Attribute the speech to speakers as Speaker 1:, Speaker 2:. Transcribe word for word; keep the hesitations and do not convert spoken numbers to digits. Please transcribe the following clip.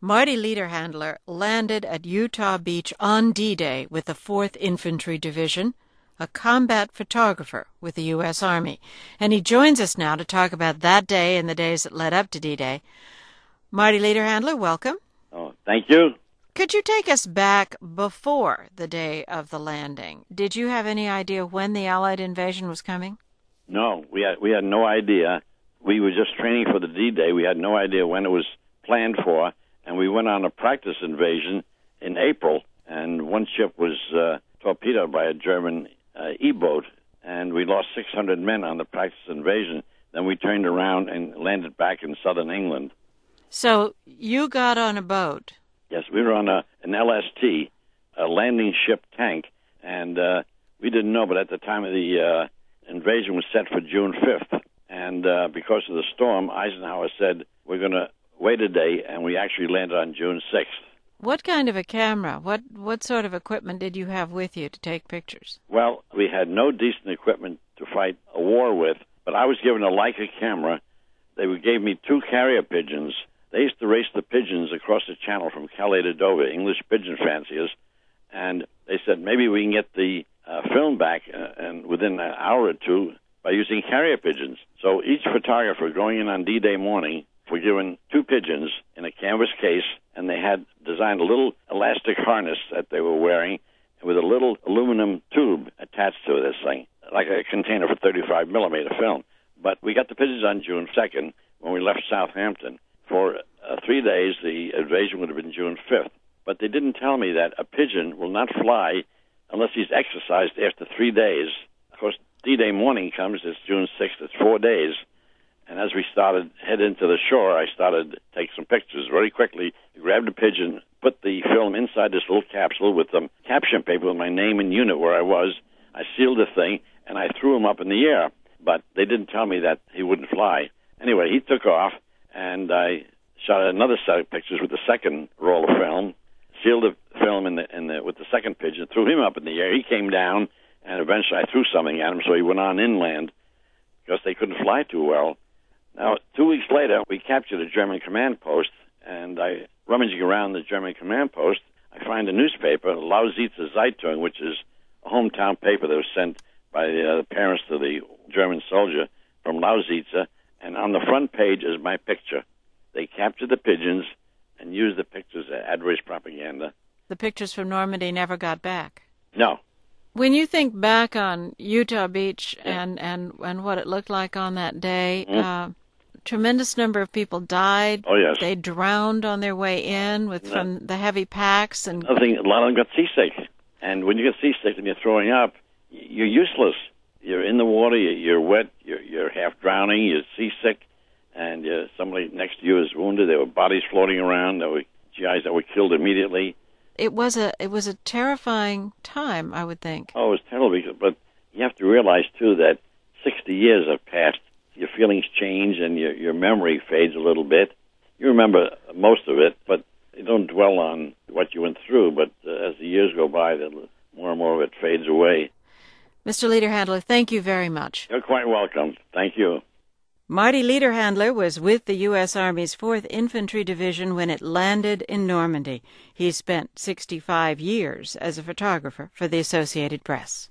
Speaker 1: Marty Lederhandler landed at Utah Beach on D-Day with the fourth Infantry Division, a combat photographer with the U S Army. And he joins us now to talk about that day and the days that led up to D-Day. Marty Lederhandler, welcome.
Speaker 2: Oh, thank you.
Speaker 1: Could you take us back before the day of the landing? Did you have any idea when the Allied invasion was coming?
Speaker 2: No, we had we had no idea. We were just training for the D-Day. We had no idea when it was planned for, and we went on a practice invasion in April, and one ship was uh, torpedoed by a German uh, E-boat, and we lost six hundred men on the practice invasion. Then we turned around and landed back in southern England.
Speaker 1: So you got on a boat.
Speaker 2: Yes, we were on a, an L S T, a landing ship tank, and uh, we didn't know, but at the time of the uh, invasion was set for June fifth. And uh, because of the storm, Eisenhower said, we're going to wait a day, and we actually landed on June sixth.
Speaker 1: What kind of a camera? What what sort of equipment did you have with you to take pictures?
Speaker 2: Well, we had no decent equipment to fight a war with, but I was given a Leica camera. They gave me two carrier pigeons. They used to race the pigeons across the channel from Calais to Dover, English pigeon fanciers, and they said maybe we can get the uh, film back uh, and within an hour or two by using carrier pigeons. So each photographer going in on D-Day morning were given two pigeons in a canvas case, and they had designed a little elastic harness that they were wearing with a little aluminum tube attached to this thing, like a container for thirty-five millimeter film. But we got the pigeons on June second when we left Southampton. For uh, three days, the invasion would have been June fifth. But they didn't tell me that a pigeon will not fly unless he's exercised after three days. Of course, D-Day morning comes, it's June sixth, it's four days. And as we started head into the shore, I started to take some pictures very quickly. I grabbed a pigeon, put the film inside this little capsule with some caption paper with my name and unit where I was. I sealed the thing, and I threw him up in the air. But they didn't tell me that he wouldn't fly. Anyway, he took off, and I shot another set of pictures with the second roll of film, sealed the film in the, in the, with the second pigeon, threw him up in the air. He came down, and eventually I threw something at him, so he went on inland because they couldn't fly too well. Now, two weeks later, we captured a German command post, and I, rummaging around the German command post, I find a newspaper, Lausitzer Zeitung, which is a hometown paper that was sent by the uh, parents to the German soldier from Lausitzer, and on the front page is my picture. They captured the pigeons and used the pictures as adverse propaganda.
Speaker 1: The pictures from Normandy never got back?
Speaker 2: No.
Speaker 1: When you think back on Utah Beach and, and, and what it looked like on that day, mm-hmm. uh, tremendous number of people died.
Speaker 2: Oh, yes.
Speaker 1: They drowned on their way in with no. from the heavy packs. And
Speaker 2: I think a lot of them got seasick. And when you get seasick and you're throwing up, you're useless. You're in the water, you're wet, you're, you're half drowning, you're seasick, and uh, somebody next to you is wounded. There were bodies floating around. There were G Is that were killed immediately.
Speaker 1: It was a it was a terrifying time, I would think.
Speaker 2: Oh, it was terrible, but you have to realize, too, that sixty years have passed. Your feelings change and your, your memory fades a little bit. You remember most of it, but you don't dwell on what you went through. But uh, as the years go by, more and more of it fades away.
Speaker 1: Mister Lederhandler, thank you very much.
Speaker 2: You're quite welcome. Thank you.
Speaker 1: Marty Lederhandler was with the U S Army's fourth Infantry Division when it landed in Normandy. He spent sixty-five years as a photographer for the Associated Press.